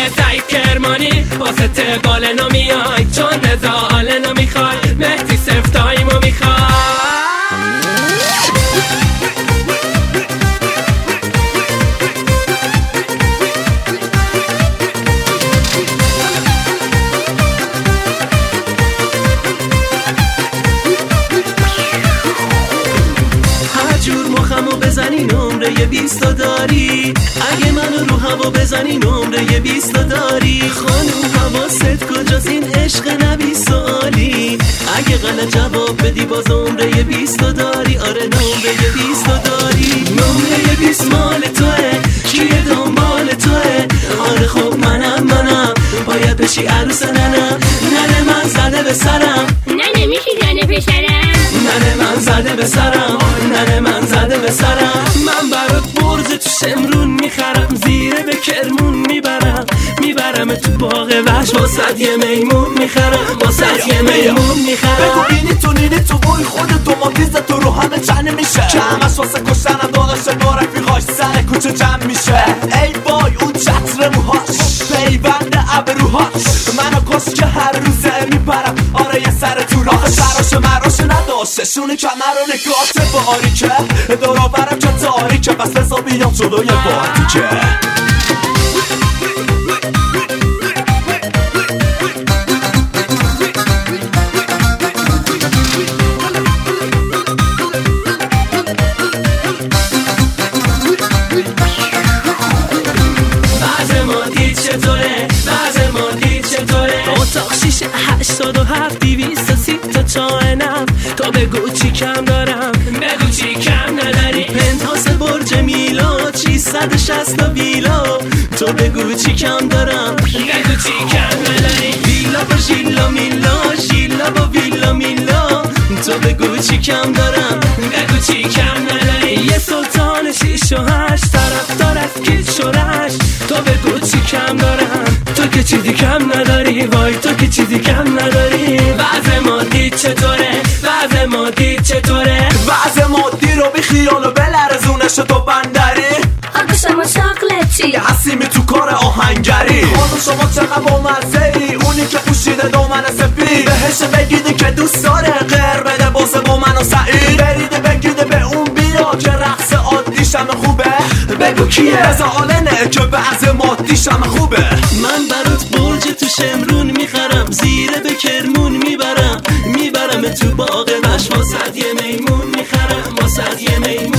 سعید کرمانی واسه بال نمیای، چون رضا آل نمیخوای، مهدی صرف تایمو میخوای. مخمو بزنی نمره 20 داری، اگه منو رو هوا بزنی نمره 20 داری. خانوم حواست کجاست این عشق نبی سوالی، اگه غلط جواب بدی باز نمره 20 داری. آره نمره 20 داری، نمره 20 مال توه، کیه دنبال توه. آره خب منم باید بشی عروس ننم. ننه من زده به سرم، ننه میشی زنه پسرم. ننه من زده به سرم، ننه من زده به سرم. من برات برج تو شمرون میخرم، زیره به کرمون میبرم تو باغ وحش، واسه یه میمون میخرم، واسه یه میمون میخرم. بگو بینی تو نینی تو بوی خود دوماتیز تو رو همه چنه میشه، که همش واسه کشتنم داداشه با رفیقاش سر کوچه جمع میشه. ای وای اون چتر موهاش، پیوند ابروهاش، منو کش که هر روزه میپرم. آره یه سر تو راه سراش مراش نداشته، شونه کمر و نگاهت باریکه، دوراورم که تاریکه، بس بزا بیام جلوی باریکه. اتاق شیشه 87 230 تا چاینم. تو بگو چی کم دارم، بگو چی کم نداری. پنتاس برج میلاد 660 ویلا. تو بگو چی کم دارم، بگو چی کم نداری. ویلا با ژیلا میلا، ژیلا با ویلا میلا. تو بگو چی کم دارم، بگو چی کم نداری. یه سلطان 6 و 8 طرفدار از کیت شورش. تو بگو چی کم دارم، تو که چیزی کم نداری. وای تو که چیزی کم نداری. وضع مادی چطوره، وضع مادی چطوره. وضع مادی رو بی خیال و بلرزونش تو بندری. آقا شما شاقلتی حسیمی تو کار آهنگری. خانم شما چقدر با مزه ای، اونی که پوشیده دومن سفید، بهش بگیدی که دوست داره غیر بده بازه با من و سعید. بریده بگیده به اون بیا که رقص عادیشم خوبه. بگو کیه رضا آلنه که وضع مادیشم خوبه. من برات برج تو شمرون میخرم، زیره به کرمون میبرم تو باغ وحش، واسه یه میمون میخرم، واسه یه میمون